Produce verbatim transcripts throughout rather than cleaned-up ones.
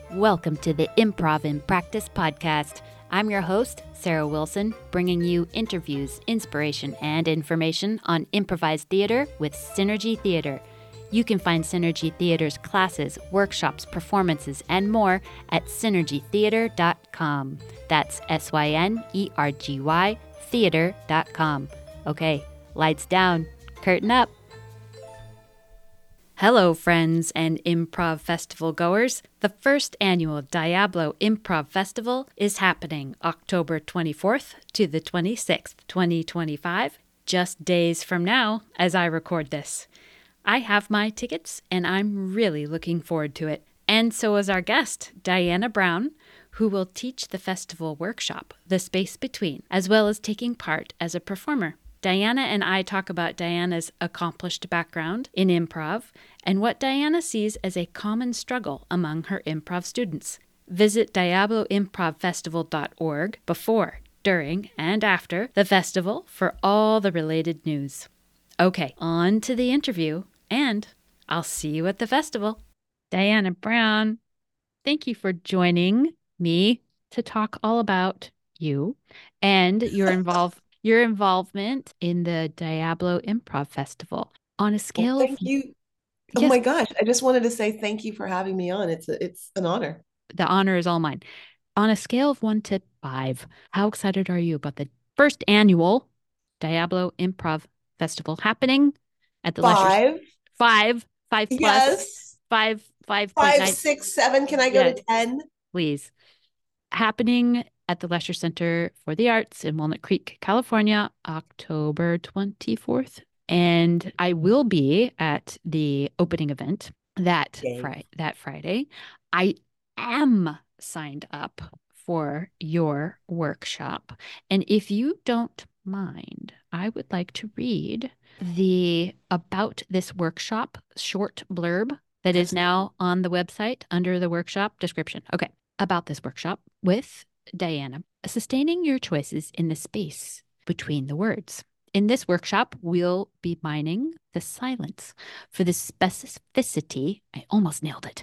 Welcome to the Improv in Practice podcast. I'm your host, Sarah Wilson, bringing you interviews, inspiration, and information on improvised theater with Synergy Theater. You can find Synergy Theater's classes, workshops, performances, and more at synergy theater dot com. That's S Y N E R G Y theater dot com. Okay, lights down, curtain up. Hello, friends and improv festival goers. The first annual Diablo Improv Festival is happening October twenty-fourth to the twenty-sixth, twenty twenty-five, just days from now as I record this. I have my tickets and I'm really looking forward to it. And so is our guest, Diana Brown, who will teach the festival workshop, The Space Between, as well as taking part as a performer. Diana and I talk about Diana's accomplished background in improv and what Diana sees as a common struggle among her improv students. Visit diablo improv festival dot org before, during, and after the festival for all the related news. Okay, on to the interview, and I'll see you at the festival. Diana Brown, thank you for joining me to talk all about you and your involve your involvement in the Diablo Improv Festival. On a scale well, of thank you. Oh yes, my gosh, I just wanted to say thank you for having me on. It's a, it's an honor. the honor is all mine. On a scale of one to five, how excited are you about the first annual Diablo Improv Festival happening at the Lesher? Five. Five, five plus, Yes. five, five point Five, nine. six, seven. Can I go Yeah, to ten? please. Happening at the Lesher Center for the Arts in Walnut Creek, California, October twenty-fourth. And I will be at the opening event that, fri- that Friday. I am signed up for your workshop. And if you don't mind, I would like to read the about this workshop short blurb that is now on the website under the workshop description. Okay. About this workshop with Diana, sustaining your choices in the space between the words. In this workshop, we'll be mining the silence for the specificity, I almost nailed it,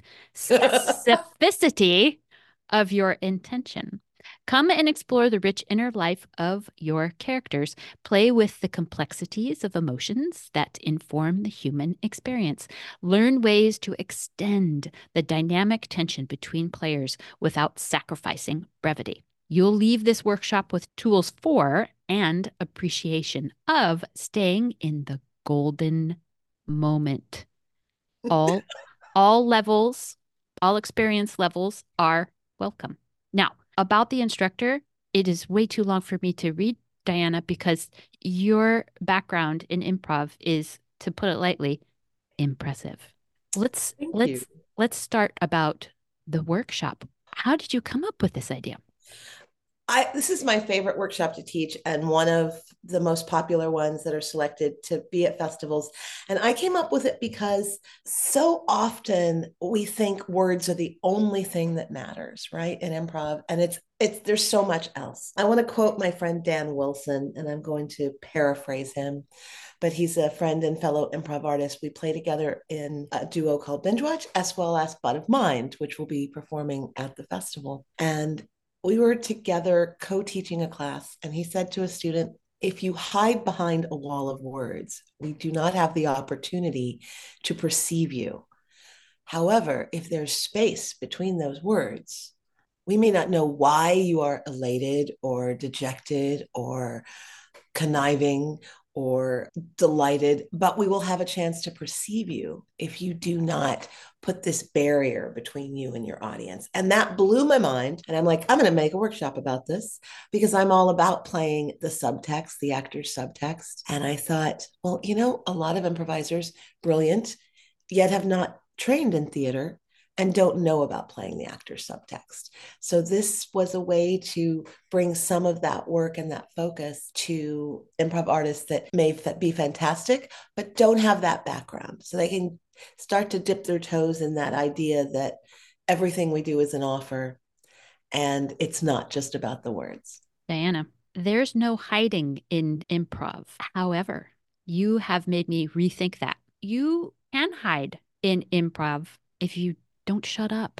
specificity of your intention. Come and explore the rich inner life of your characters. Play with the complexities of emotions that inform the human experience. Learn ways to extend the dynamic tension between players without sacrificing brevity. You'll leave this workshop with tools for and appreciation of staying in the golden moment. All, all levels, all experience levels are welcome. Now, about the instructor, it is way too long for me to read, Diana, because your background in improv is, to put it lightly, impressive. Let's Thank let's you. let's start about the workshop. How did you come up with this idea? I, this is my favorite workshop to teach and one of the most popular ones that are selected to be at festivals. And I came up with it because so often we think words are the only thing that matters, right? In improv. And it's it's there's so much else. I want to quote my friend Dan Wilson, and I'm going to paraphrase him. But he's a friend and fellow improv artist. We play together in a duo called Binge Watch, as well as Butt of Mind, which will be performing at the festival. And we were together co-teaching a class, and he said to a student, if you hide behind a wall of words, we do not have the opportunity to perceive you. However, if there's space between those words, we may not know why you are elated or dejected or conniving or delighted, but we will have a chance to perceive you if you do not put this barrier between you and your audience. And that blew my mind. And I'm like, I'm going to make a workshop about this because I'm all about playing the subtext, the actor's subtext. And I thought, well, you know, a lot of improvisers, brilliant, yet have not trained in theater and don't know about playing the actor's subtext. So this was a way to bring some of that work and that focus to improv artists that may be fantastic, but don't have that background. So they can start to dip their toes in that idea that everything we do is an offer and it's not just about the words. Diana, there's no hiding in improv. However, you have made me rethink that. You can hide in improv if you don't shut up.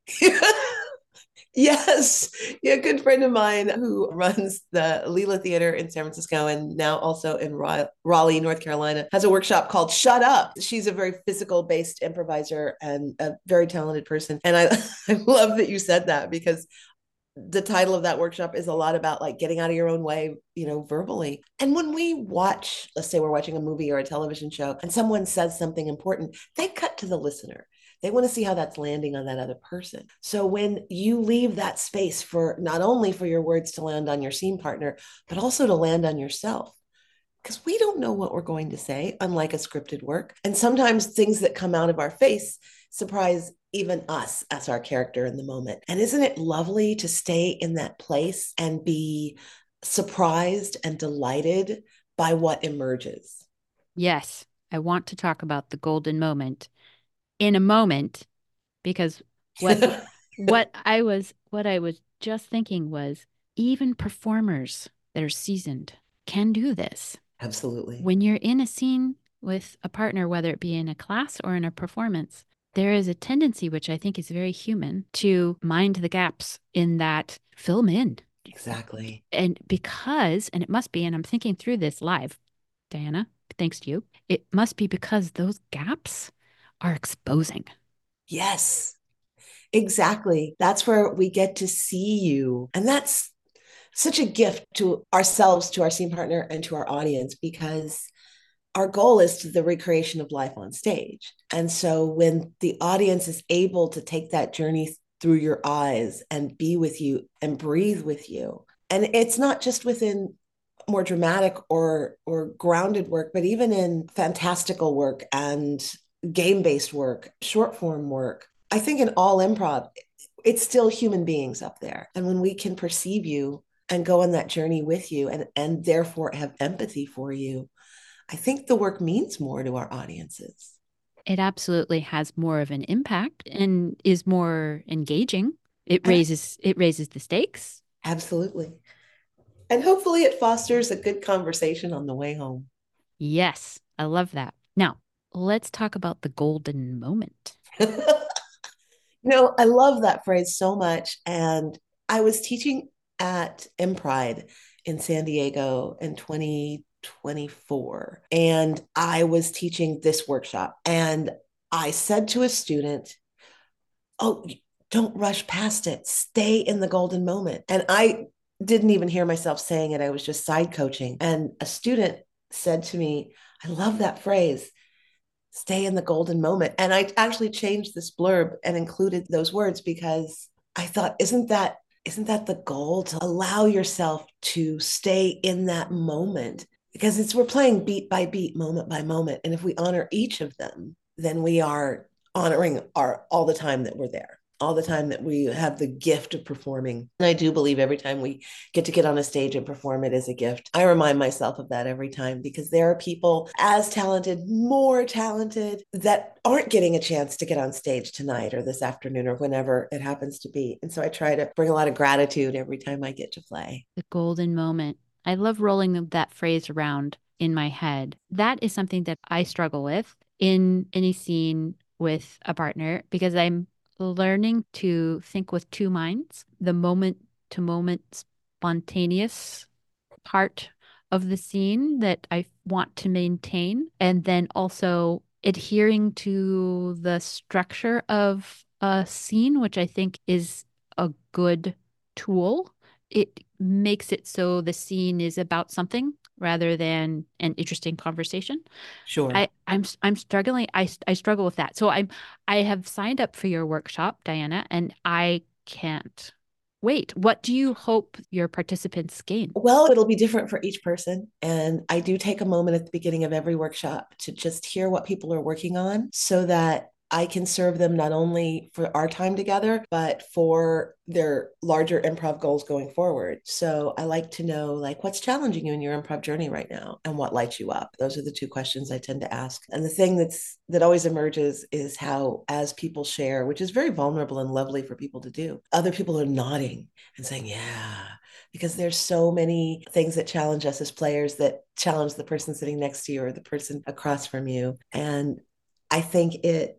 Yes. Yeah, a good friend of mine who runs the Leela Theater in San Francisco and now also in Raleigh, North Carolina, has a workshop called Shut Up. She's a very physical based improviser and a very talented person. And I, I love that you said that because the title of that workshop is a lot about like getting out of your own way, you know, verbally. And when we watch, let's say we're watching a movie or a television show and someone says something important, they cut to the listener. They want to see how that's landing on that other person. So when you leave that space for not only for your words to land on your scene partner, but also to land on yourself, because we don't know what we're going to say, unlike a scripted work. And sometimes things that come out of our face surprise even us as our character in the moment. And isn't it lovely to stay in that place and be surprised and delighted by what emerges? Yes, I want to talk about the golden moment in a moment because what what I was what I was just thinking was even performers that are seasoned can do this. Absolutely. When you're in a scene with a partner, whether it be in a class or in a performance, there is a tendency, which I think is very human, to mind the gaps in that film in. Exactly. And because, and it must be, and I'm thinking through this live, Diana, thanks to you, it must be because those gaps are exposing. Yes, exactly. That's where we get to see you. And that's such a gift to ourselves, to our scene partner, and to our audience because our goal is to the recreation of life on stage. And so when the audience is able to take that journey through your eyes and be with you and breathe with you, and it's not just within more dramatic or or grounded work, but even in fantastical work and game-based work, short form work. I think in all improv, it's still human beings up there. And when we can perceive you and go on that journey with you and and therefore have empathy for you, I think the work means more to our audiences. It absolutely has more of an impact and is more engaging. It raises it raises the stakes. Absolutely. And hopefully it fosters a good conversation on the way home. Yes, I love that. Now, let's talk about the golden moment. No, I love that phrase so much. And I was teaching at Impride in San Diego in twenty twenty-four. And I was teaching this workshop. And I said to a student, oh, don't rush past it. Stay in the golden moment. And I didn't even hear myself saying it. I was just side coaching. And a student said to me, I love that phrase, stay in the golden moment. And I actually changed this blurb and included those words because I thought, isn't that isn't that the goal, to allow yourself to stay in that moment? Because it's we're playing beat by beat, moment by moment. And if we honor each of them, then we are honoring our all the time that we're there, all the time that we have the gift of performing. And I do believe every time we get to get on a stage and perform, it is a gift. I remind myself of that every time because there are people as talented, more talented, that aren't getting a chance to get on stage tonight or this afternoon or whenever it happens to be. And so I try to bring a lot of gratitude every time I get to play. The golden moment. I love rolling that phrase around in my head. That is something that I struggle with in any scene with a partner because I'm learning to think with two minds, the moment to moment spontaneous part of the scene that I want to maintain, and then also adhering to the structure of a scene, which I think is a good tool. It makes it so the scene is about something rather than an interesting conversation. Sure. I, I'm I'm struggling. I, I struggle with that. So I'm I have signed up for your workshop, Diana, and I can't wait. What do you hope your participants gain? Well, it'll be different for each person. And I do take a moment at the beginning of every workshop to just hear what people are working on so that I can serve them not only for our time together, but for their larger improv goals going forward. So I like to know, like, what's challenging you in your improv journey right now and what lights you up? Those are the two questions I tend to ask. And the thing that's that always emerges is how, as people share, which is very vulnerable and lovely for people to do, other people are nodding and saying, yeah, because there's so many things that challenge us as players that challenge the person sitting next to you or the person across from you. And I think it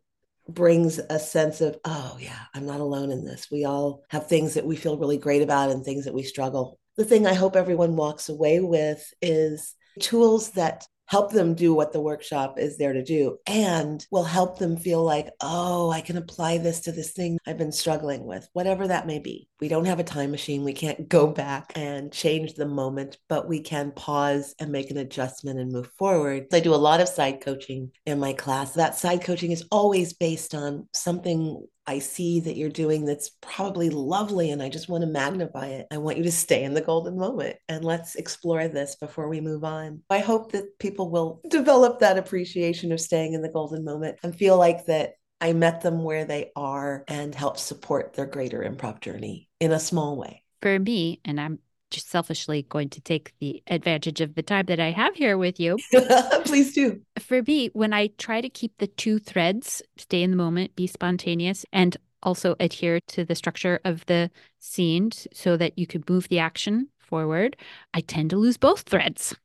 brings a sense of, oh, yeah, I'm not alone in this. We all have things that we feel really great about and things that we struggle. The thing I hope everyone walks away with is tools that help them do what the workshop is there to do and will help them feel like, oh, I can apply this to this thing I've been struggling with, whatever that may be. We don't have a time machine. We can't go back and change the moment, but we can pause and make an adjustment and move forward. I do a lot of side coaching in my class. That side coaching is always based on something I see that you're doing that's probably lovely, and I just want to magnify it. I want you to stay in the golden moment, and let's explore this before we move on. I hope that people will develop that appreciation of staying in the golden moment and feel like that I met them where they are and help support their greater improv journey in a small way. For me, and I'm just selfishly going to take the advantage of the time that I have here with you. Please do. For me, when I try to keep the two threads, stay in the moment, be spontaneous, and also adhere to the structure of the scene so that you can move the action forward, I tend to lose both threads.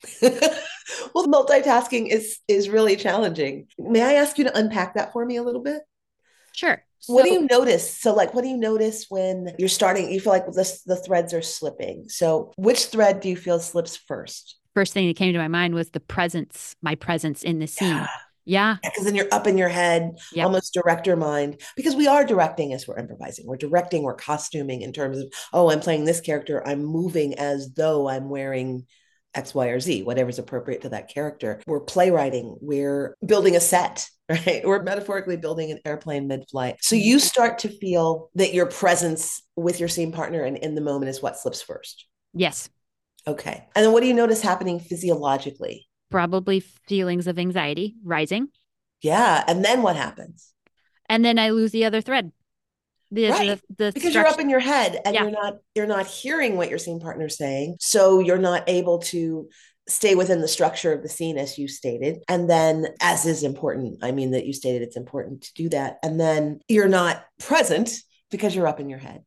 Well, multitasking is is really challenging. May I ask you to unpack that for me a little bit? Sure. So, what do you notice? So, like, what do you notice when you're starting? You feel like this, the threads are slipping. So, which thread do you feel slips first? First thing that came to my mind was the presence, my presence in the scene. Yeah. Yeah. Because then you're up in your head, yep. Almost director mind, because we are directing as we're improvising. We're directing, we're costuming in terms of, oh, I'm playing this character. I'm moving as though I'm wearing X, Y, or Z, whatever's appropriate to that character. We're playwriting. We're building a set, right? We're metaphorically building an airplane mid-flight. So you start to feel that your presence with your scene partner and in the moment is what slips first. Yes. Okay. And then what do you notice happening physiologically? Probably feelings of anxiety rising. Yeah. And then what happens? And then I lose the other thread. The, right. The, the because structure. You're up in your head and yeah. you're not you're not hearing what your scene partner is saying. So you're not able to stay within the structure of the scene as you stated. And then, as is important, I mean that you stated it's important to do that. And then you're not present because you're up in your head.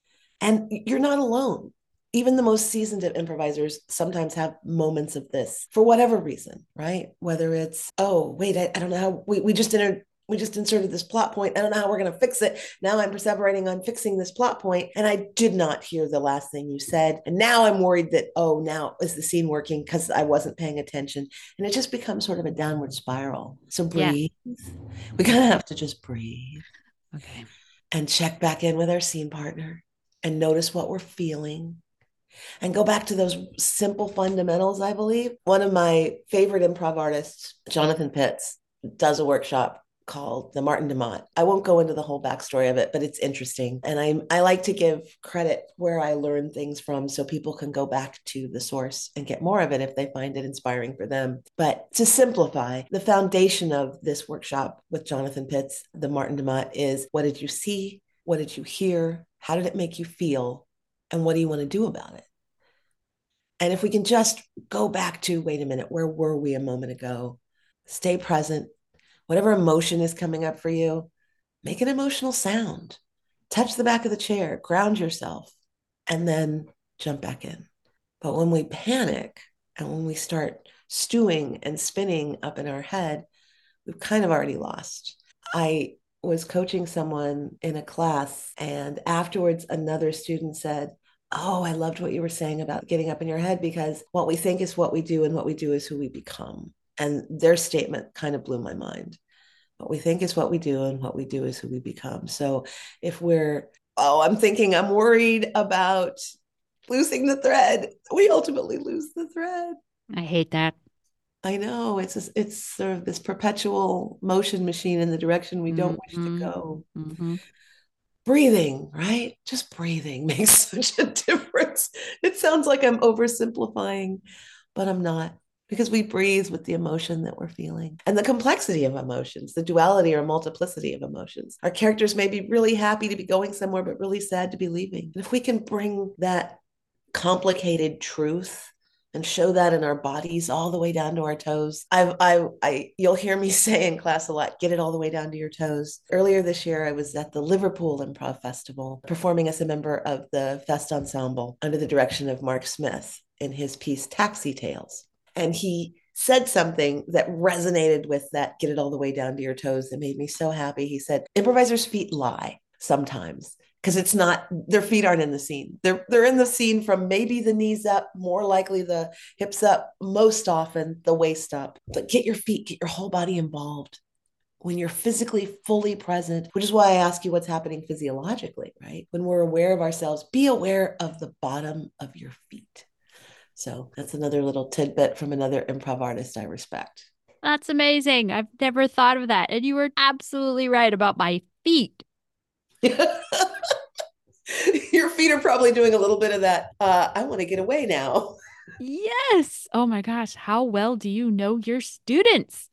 And you're not alone. Even the most seasoned improvisers sometimes have moments of this for whatever reason, right? Whether it's, oh, wait, I, I don't know how, we, we just entered we just inserted this plot point. I don't know how we're going to fix it. Now I'm perseverating on fixing this plot point. And I did not hear the last thing you said. And now I'm worried that, oh, now is the scene working because I wasn't paying attention. And it just becomes sort of a downward spiral. So breathe. Yeah. We kind of have to just breathe. Okay. And check back in with our scene partner and notice what we're feeling. And go back to those simple fundamentals, I believe. One of my favorite improv artists, Jonathan Pitts, does a workshop called the Martin de Maat. I won't go into the whole backstory of it, but it's interesting. And I I like to give credit where I learn things from so people can go back to the source and get more of it if they find it inspiring for them. But to simplify, the foundation of this workshop with Jonathan Pitts, the Martin de Maat, is what did you see? What did you hear? How did it make you feel? And what do you want to do about it? And if we can just go back to, wait a minute, where were we a moment ago? Stay present. Whatever emotion is coming up for you, make an emotional sound. Touch the back of the chair, ground yourself, and then jump back in. But when we panic and when we start stewing and spinning up in our head, we've kind of already lost. I was coaching someone in a class, and afterwards another student said, oh, I loved what you were saying about getting up in your head, because what we think is what we do and what we do is who we become. And their statement kind of blew my mind. What we think is what we do and what we do is who we become. So if we're, oh, I'm thinking I'm worried about losing the thread, we ultimately lose the thread. I hate that. I know. It's a, it's sort of this perpetual motion machine in the direction we don't mm-hmm. wish to go. Mm-hmm. Breathing, right? Just breathing makes such a difference. It sounds like I'm oversimplifying, but I'm not. Because we breathe with the emotion that we're feeling and the complexity of emotions, the duality or multiplicity of emotions. Our characters may be really happy to be going somewhere, but really sad to be leaving. And if we can bring that complicated truth and show that in our bodies all the way down to our toes, I've, I, I, you'll hear me say in class a lot, get it all the way down to your toes. Earlier this year, I was at the Liverpool Improv Festival, performing as a member of the Fest Ensemble under the direction of Mark Smith in his piece, Taxi Tales. And he said something that resonated with that get it all the way down to your toes that made me so happy. He said, improvisers' feet lie sometimes because it's not, their feet aren't in the scene. They're they're in the scene from maybe the knees up, more likely the hips up, most often the waist up. But get your feet, get your whole body involved when you're physically fully present, which is why I ask you what's happening physiologically, right? When we're aware of ourselves, be aware of the bottom of your feet. So that's another little tidbit from another improv artist I respect. That's amazing. I've never thought of that. And you were absolutely right about my feet. Your feet are probably doing a little bit of that. Uh, I want to get away now. Yes. Oh my gosh. How well do you know your students?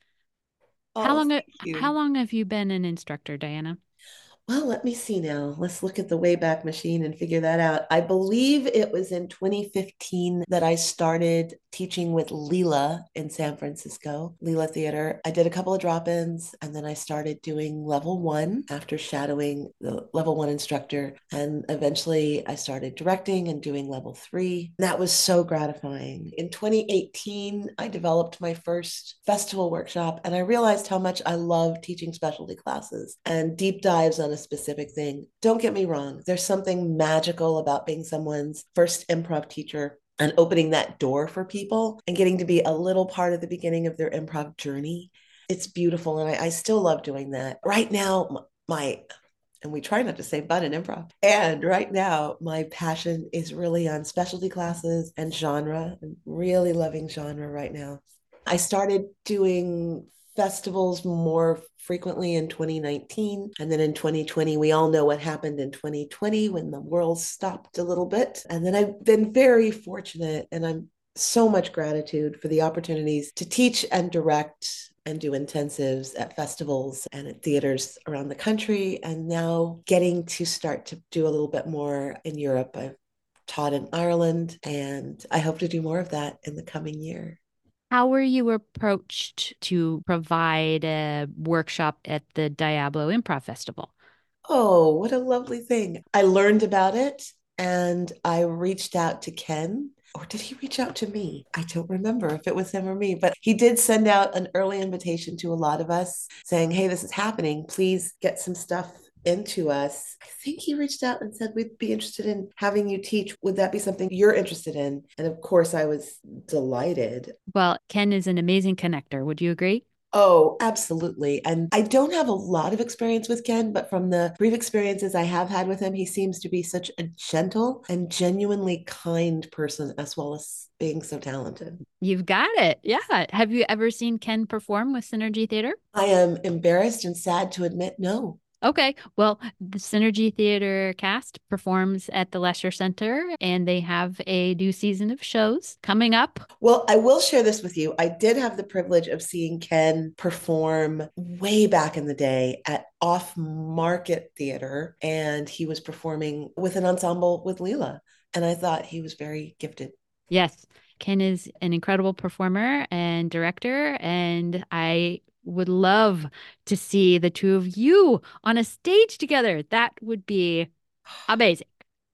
How Oh, long, thank how you. long have you been an instructor, Diana? Well, let me see now. Let's look at the Wayback Machine and figure that out. I believe it was in twenty fifteen that I started teaching with Leela in San Francisco, Leela Theater. I did a couple of drop ins and then I started doing level one after shadowing the level one instructor. And eventually I started directing and doing level three. That was so gratifying. In twenty eighteen, I developed my first festival workshop and I realized how much I love teaching specialty classes and deep dives on a specific thing. Don't get me wrong, there's something magical about being someone's first improv teacher and opening that door for people and getting to be a little part of the beginning of their improv journey. It's beautiful. And I, I still love doing that. Right now, my, and we try not to say but in improv. And right now, my passion is really on specialty classes and genre. I'm really loving genre right now. I started doing festivals more frequently in twenty nineteen. And then in twenty twenty, we all know what happened in twenty twenty when the world stopped a little bit. And then I've been very fortunate and I'm so much gratitude for the opportunities to teach and direct and do intensives at festivals and at theaters around the country. And now getting to start to do a little bit more in Europe. I've taught in Ireland and I hope to do more of that in the coming year. How were you approached to provide a workshop at the Diablo Improv Festival? Oh, what a lovely thing. I learned about it and I reached out to Ken. Or did he reach out to me? I don't remember if it was him or me, but he did send out an early invitation to a lot of us saying, hey, this is happening. Please get some stuff into us. I think he reached out and said, we'd be interested in having you teach. Would that be something you're interested in? And of course, I was delighted. Well, Ken is an amazing connector. Would you agree? Oh, absolutely. And I don't have a lot of experience with Ken, but from the brief experiences I have had with him, he seems to be such a gentle and genuinely kind person, as well as being so talented. You've got it. Yeah. Have you ever seen Ken perform with Synergy Theater? I am embarrassed and sad to admit no. Okay. Well, the Synergy Theater cast performs at the Lesher Center, and they have a new season of shows coming up. Well, I will share this with you. I did have the privilege of seeing Ken perform way back in the day at Off Market Theater, and he was performing with an ensemble with Leela. And I thought he was very gifted. Yes. Ken is an incredible performer and director, and I would love to see the two of you on a stage together. That would be amazing.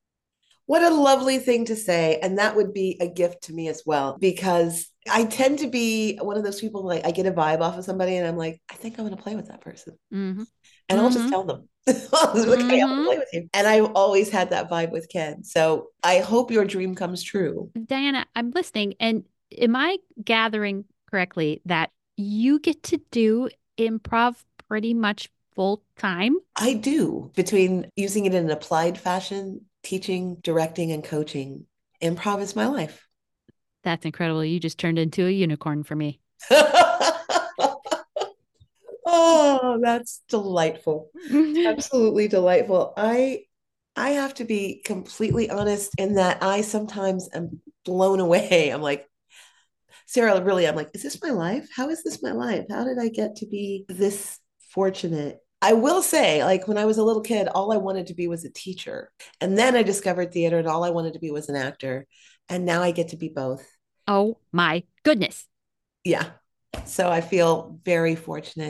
What a lovely thing to say. And that would be a gift to me as well, because I tend to be one of those people like I get a vibe off of somebody and I'm like, I think I'm going to play with that person. Mm-hmm. And I'll just Mm-hmm. tell them, I'll just be like, hey, I want to Mm-hmm. play with you. And I've always had that vibe with Ken. So I hope your dream comes true. Diana, I'm listening, and am I gathering correctly that you get to do improv pretty much full time? I do between using it in an applied fashion, teaching, directing, and coaching. Improv is my life. That's incredible. You just turned into a unicorn for me. Oh, that's delightful. Absolutely delightful. I I have to be completely honest in that I sometimes am blown away. I'm like, Sarah, really, I'm like, is this my life? How is this my life? How did I get to be this fortunate? I will say, like when I was a little kid, all I wanted to be was a teacher. And then I discovered theater and all I wanted to be was an actor. And now I get to be both. Oh my goodness. Yeah. So I feel very fortunate. And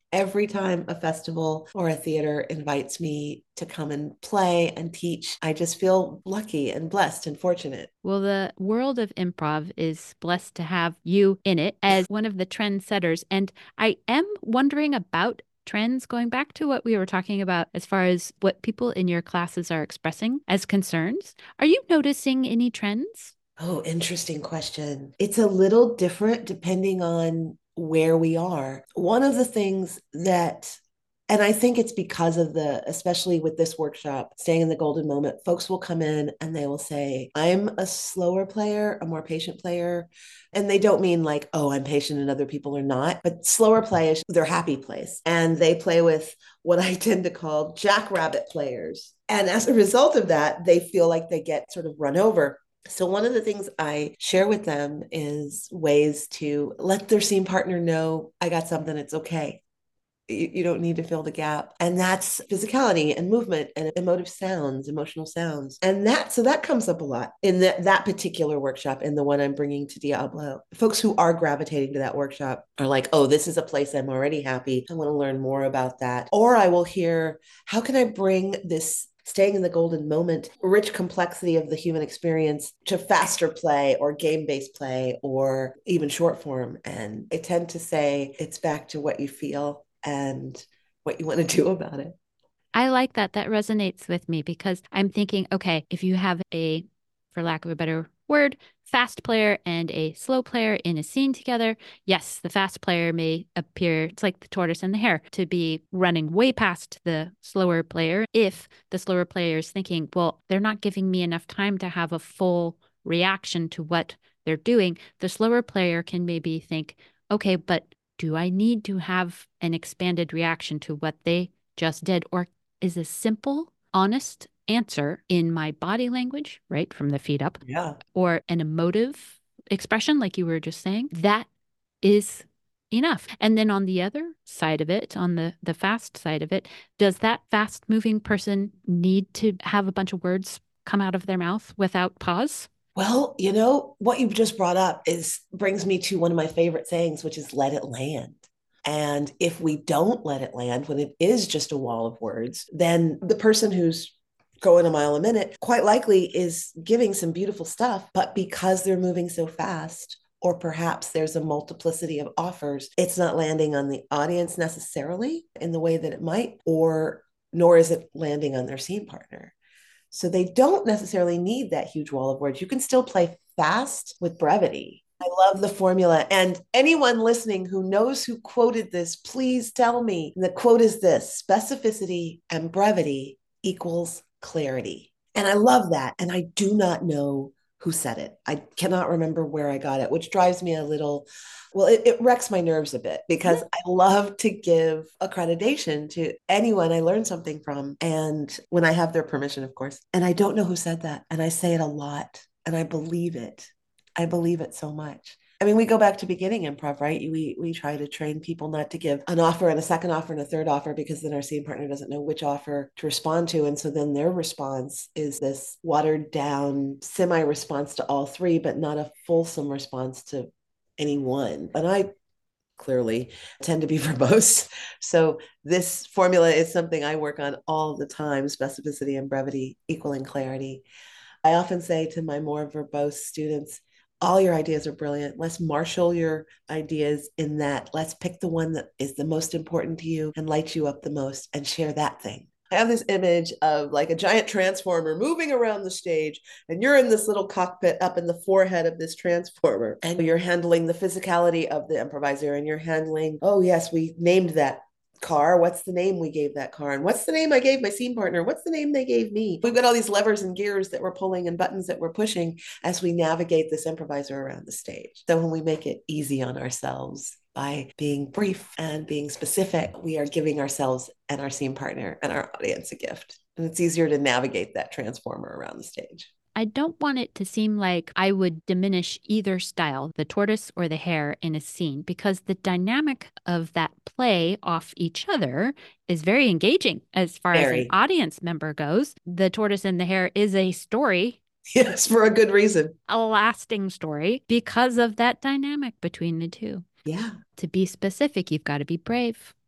Every time a festival or a theater invites me to come and play and teach, I just feel lucky and blessed and fortunate. Well, the world of improv is blessed to have you in it as one of the trendsetters. And I am wondering about trends, going back to what we were talking about as far as what people in your classes are expressing as concerns. Are you noticing any trends? Oh, interesting question. It's a little different depending on where we are. One of the things that, and I think it's because of the, especially with this workshop, staying in the golden moment, folks will come in and they will say, I'm a slower player, a more patient player. And they don't mean like, oh, I'm patient and other people are not, but slower play is their happy place. And they play with what I tend to call jackrabbit players. And as a result of that, they feel like they get sort of run over. So, one of the things I share with them is ways to let their scene partner know, I got something, it's okay. You, you don't need to fill the gap. And that's physicality and movement and emotive sounds, emotional sounds. And that, so that comes up a lot in the, that particular workshop and the one I'm bringing to Diablo. Folks who are gravitating to that workshop are like, oh, this is a place I'm already happy. I want to learn more about that. Or I will hear, how can I bring this staying in the golden moment, rich complexity of the human experience to faster play or game-based play or even short form. And I tend to say it's back to what you feel and what you want to do about it. I like that. That resonates with me because I'm thinking, okay, if you have a, for lack of a better word, fast player and a slow player in a scene together, yes, the fast player may appear, it's like the tortoise and the hare, to be running way past the slower player if the slower player is thinking, well, they're not giving me enough time to have a full reaction to what they're doing. The slower player can maybe think, okay, but do I need to have an expanded reaction to what they just did? Or is a simple, honest answer in my body language, right, from the feet up, Yeah. or an emotive expression, like you were just saying, that is enough. And then on the other side of it, on the the fast side of it, does that fast moving person need to have a bunch of words come out of their mouth without pause? Well, you know, what you've just brought up is brings me to one of my favorite sayings, which is let it land. And if we don't let it land when it is just a wall of words, then the person who's going a mile a minute quite likely is giving some beautiful stuff, but because they're moving so fast, or perhaps there's a multiplicity of offers, it's not landing on the audience necessarily in the way that it might, or nor is it landing on their scene partner. So they don't necessarily need that huge wall of words. You can still play fast with brevity. I love the formula. And anyone listening who knows who quoted this, please tell me. And the quote is this: specificity and brevity equals clarity. And I love that. And I do not know who said it. I cannot remember where I got it, which drives me a little, well, it, it wrecks my nerves a bit because I love to give accreditation to anyone I learn something from. And when I have their permission, of course. And I don't know who said that. And I say it a lot and I believe it. I believe it so much. I mean, we go back to beginning improv, right? We we try to train people not to give an offer and a second offer and a third offer because then our scene partner doesn't know which offer to respond to. And so then their response is this watered down semi response to all three, but not a fulsome response to any one. And I clearly tend to be verbose. So this formula is something I work on all the time: specificity and brevity equaling clarity. I often say to my more verbose students, all your ideas are brilliant. Let's marshal your ideas in that. Let's pick the one that is the most important to you and lights you up the most and share that thing. I have this image of like a giant transformer moving around the stage, and you're in this little cockpit up in the forehead of this transformer, and you're handling the physicality of the improviser, and you're handling, oh, yes, we named that car. What's the name we gave that car? And what's the name I gave my scene partner? What's the name they gave me? We've got all these levers and gears that we're pulling and buttons that we're pushing as we navigate this improviser around the stage. So when we make it easy on ourselves by being brief and being specific, we are giving ourselves and our scene partner and our audience a gift. And it's easier to navigate that transformer around the stage. I don't want it to seem like I would diminish either style, the tortoise or the hare, in a scene, because the dynamic of that play off each other is very engaging as far very. as an audience member goes. The tortoise and the hare is a story. Yes, for a good reason. A lasting story because of that dynamic between the two. Yeah. To be specific, you've got to be brave.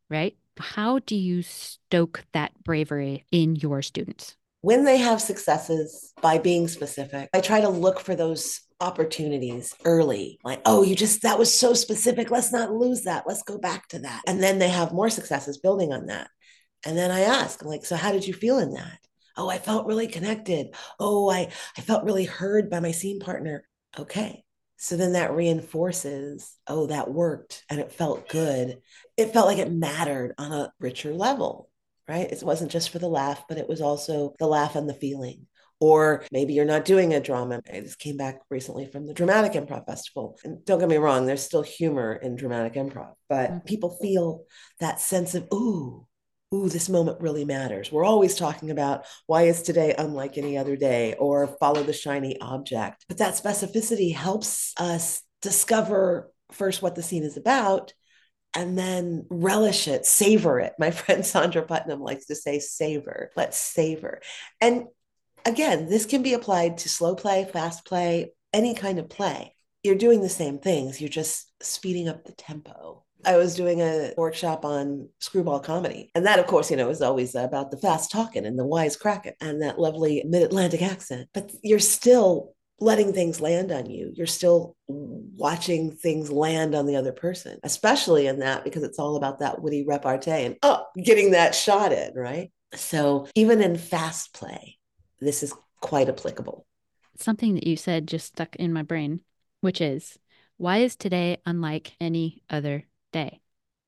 right? How do you stoke that bravery in your students? When they have successes by being specific, I try to look for those opportunities early. Like, oh, you just, that was so specific. Let's not lose that. Let's go back to that. And then they have more successes building on that. And then I ask, I'm like, so how did you feel in that? Oh, I felt really connected. Oh, I, I felt really heard by my scene partner. Okay. So then that reinforces, oh, that worked and it felt good. It felt like it mattered on a richer level, right? It wasn't just for the laugh, but it was also the laugh and the feeling. Or maybe you're not doing a drama. I just came back recently from the Dramatic Improv Festival. And don't get me wrong, there's still humor in dramatic improv, but people feel that sense of, ooh, ooh, this moment really matters. We're always talking about why is today unlike any other day or follow the shiny object. But that specificity helps us discover first what the scene is about and then relish it, savor it. My friend Sandra Putnam likes to say savor. Let's savor. And again, this can be applied to slow play, fast play, any kind of play. You're doing the same things, you're just speeding up the tempo. I was doing a workshop on screwball comedy. And that, of course, you know, is always about the fast talking and the wise cracking and that lovely mid Atlantic accent. But you're still letting things land on you. You're still watching things land on the other person, especially in that because it's all about that witty repartee and, oh, getting that shot in, right? So even in fast play, this is quite applicable. Something that you said just stuck in my brain, which is, why is today unlike any other day?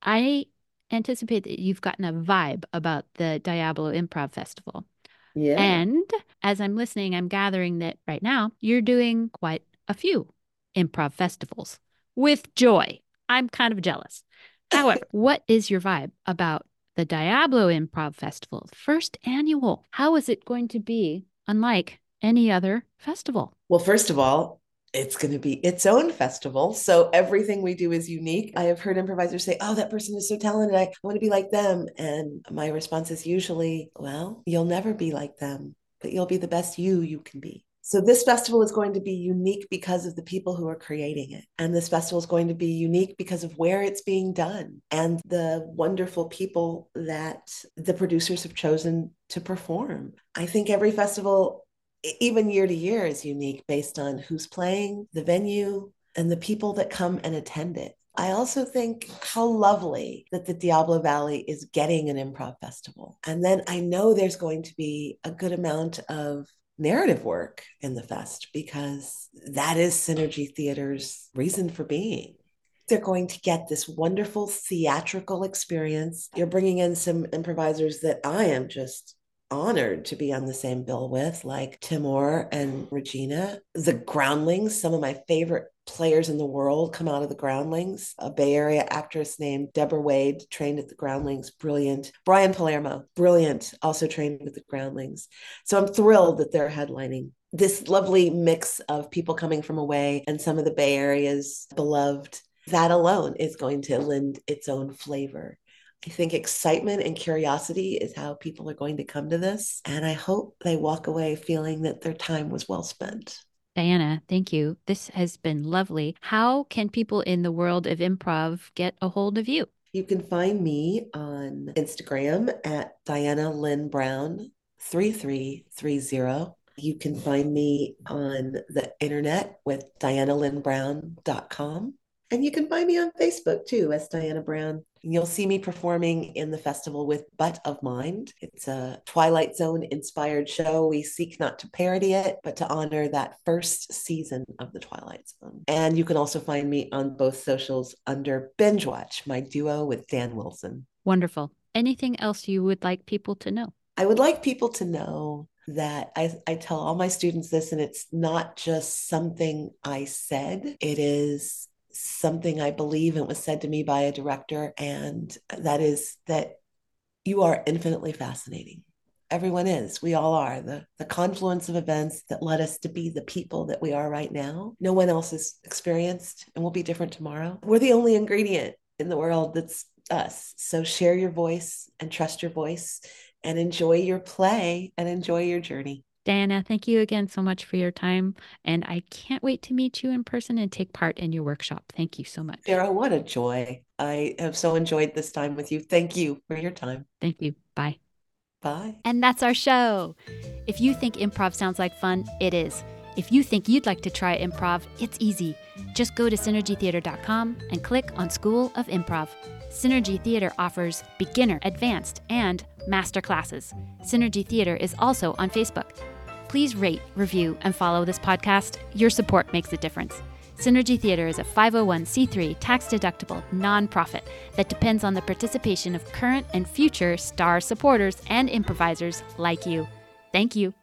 I anticipate that you've gotten a vibe about the Diablo Improv Festival. Yeah. And as I'm listening, I'm gathering that right now you're doing quite a few improv festivals with joy. I'm kind of jealous. However, what is your vibe about the Diablo Improv Festival, first annual? How is it going to be unlike any other festival? Well, first of all, it's going to be its own festival. So everything we do is unique. I have heard improvisers say, oh, that person is so talented. I want to be like them. And my response is usually, well, you'll never be like them, but you'll be the best you you can be. So this festival is going to be unique because of the people who are creating it. And this festival is going to be unique because of where it's being done and the wonderful people that the producers have chosen to perform. I think every festival, even year to year, is unique based on who's playing, the venue, and the people that come and attend it. I also think how lovely that the Diablo Valley is getting an improv festival. And then I know there's going to be a good amount of narrative work in the fest because that is Synergy Theater's reason for being. They're going to get this wonderful theatrical experience. You're bringing in some improvisers that I am just honored to be on the same bill with, like Timur and Regina. The Groundlings, some of my favorite players in the world come out of the Groundlings. A Bay Area actress named Deborah Wade trained at the Groundlings, brilliant. Brian Palermo, brilliant, also trained with the Groundlings. So I'm thrilled that they're headlining this lovely mix of people coming from away and some of the Bay Area's beloved. That alone is going to lend its own flavor. I think excitement and curiosity is how people are going to come to this. And I hope they walk away feeling that their time was well spent. Diana, thank you. This has been lovely. How can people in the world of improv get a hold of you? You can find me on Instagram at Diana Lynn Brown three three three zero. You can find me on the internet with diana lynn brown dot com. And you can find me on Facebook too as Diana Brown. You'll see me performing in the festival with Butt of Mind. It's a Twilight Zone inspired show. We seek not to parody it, but to honor that first season of the Twilight Zone. And you can also find me on both socials under Binge Watch, my duo with Dan Wilson. Wonderful. Anything else you would like people to know? I would like people to know that I, I tell all my students this, and it's not just something I said. It is something I believe and was said to me by a director, and that is that you are infinitely fascinating. Everyone is. We all are. The, the confluence of events that led us to be the people that we are right now. No one else has experienced and will be different tomorrow. We're the only ingredient in the world that's us. So share your voice and trust your voice and enjoy your play and enjoy your journey. Diana, thank you again so much for your time. And I can't wait to meet you in person and take part in your workshop. Thank you so much. Sarah, what a joy. I have so enjoyed this time with you. Thank you for your time. Thank you. Bye. Bye. And that's our show. If you think improv sounds like fun, it is. If you think you'd like to try improv, it's easy. Just go to synergy theater dot com and click on School of Improv. Synergy Theater offers beginner, advanced, and master classes. Synergy Theater is also on Facebook. Please rate, review, and follow this podcast. Your support makes a difference. Synergy Theater is a five oh one c three tax-deductible nonprofit that depends on the participation of current and future STAR supporters and improvisers like you. Thank you.